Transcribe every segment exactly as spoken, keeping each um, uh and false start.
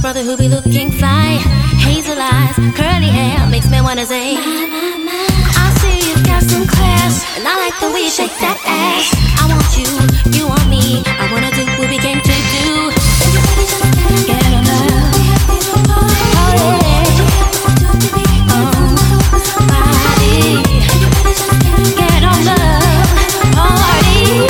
brother who be looking fly. Hazel eyes, curly hair, makes me wanna say my, my, my. I see you've got some class, and I like the way you shake that ass. I want you, you want me, I wanna do what we came to do. Get on love, oh yeah, oh, body. Get on love, party,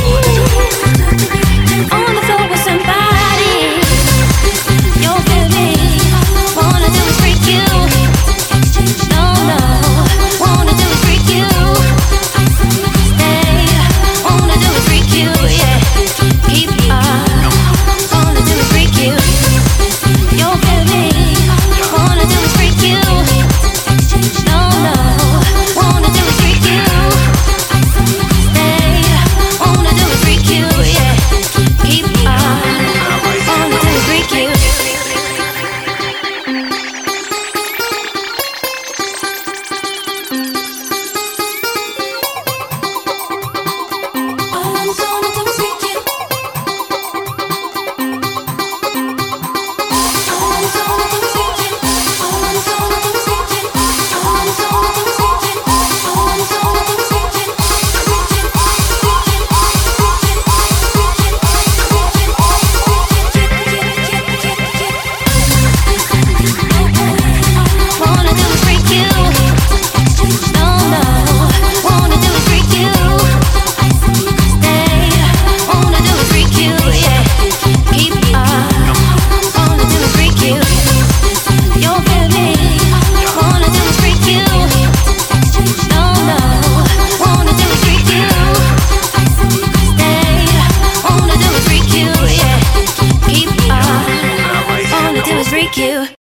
on the floor with somebody. You're feeling, wanna do is freak you. No, no, wanna do is freak you. Stay, wanna do is freak you, yeah. Keep up, wanna do is freak you. You're feeling, wanna do is freak you. No, no, wanna do is freak you. Stay, wanna do is freak you, yeah. Keep up, wanna do is freak you. Wanna do is freak you. No, no, wanna do is freak you. Stay, wanna do is freak you, yeah. Keep up, wanna do is freak you. You're feeling, wanna do is freak you. No, no, wanna do is freak you. Stay, wanna do is freak you, yeah. Keep up, wanna do is freak you.